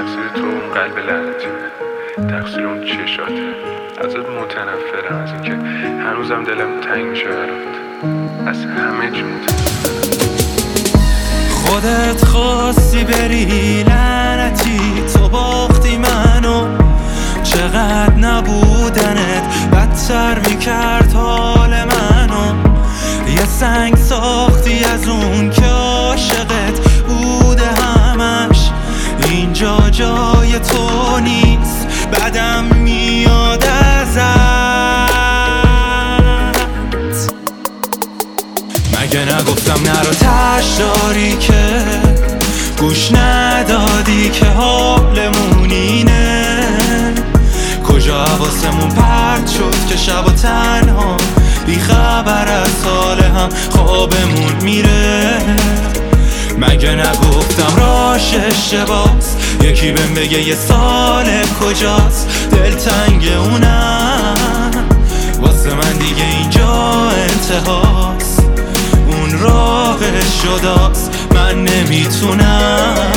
تقصیر تو اون قلب لعنتیه، تقصیر اون چشاته. ازت متنفرم، از اینکه هنوزم دلم تنگ میشه برات، از همه جون خودت خواستی بری لعنتی، تو باختی منو. چقدر نبودنت بدتر میکرد حال منو. یه سنگ ساختی از اون که عاشقت بوده همش. اینجا جای تو نیست، بدم میاد ازت. مگه نگفتم نرو تش داری که گوش ندادی که حالمون اینه؟ کجا حواسمون پرت شد که شب و تنها بی خبر از حال هم خوابمون میره؟ مگه نگفتم راش اشتباس، یکی بهم بگه یه سال کجاست؟ دلتنگ اونم، واسه من دیگه اینجا انتهاست. اون راهش جداست، من نمیتونم.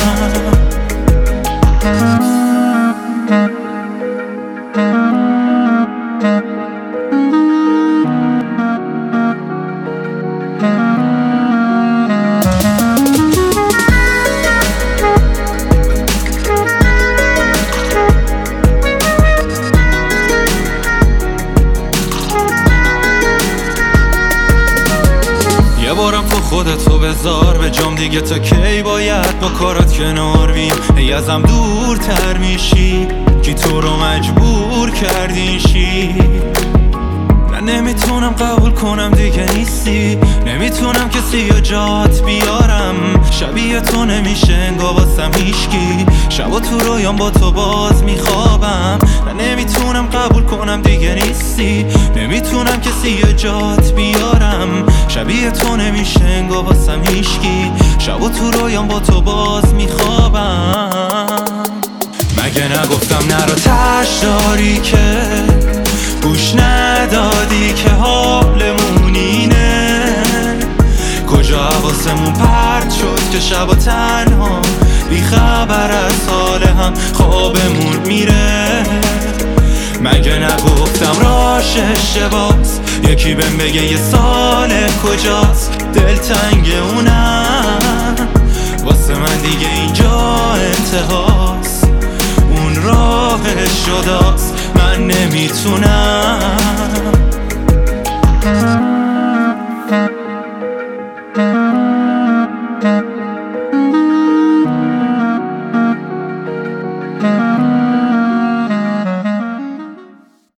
یه بارم تو خودتو بذار به جام دیگه، تا کی باید با کارات کنار بیم؟ ای ازم دورتر میشی، کی تو رو مجبور کردین شی؟ من نمیتونم قبول کنم دیگه نیستی، نمیتونم کسی یا جات بیارم. شبیه تو نمیشه انگار واسم هیشکی، شب و تو رویام با تو باز میخوابم. من نمیتونم قبول کنم دیگه نیستی، نمیتونم کسی یا جات بیارم. شبیه تو نمیشه انگار واسم هیشکی، شب و تو رویام با تو باز میخوابم. مگه نگفتم نرو تش داری که گوش ندادی که حالمون اینه؟ کجا حواسمون پرت شد که شب و تنها بی خبر از حال هم خوابمون میره؟ مگه نگفتم راش اشتباس، یکی بهم بگه یه سال کجاست؟ دلتنگ اونم، واسه من دیگه اینجا انتهاست. اون راهش جداست، من نمیتونم.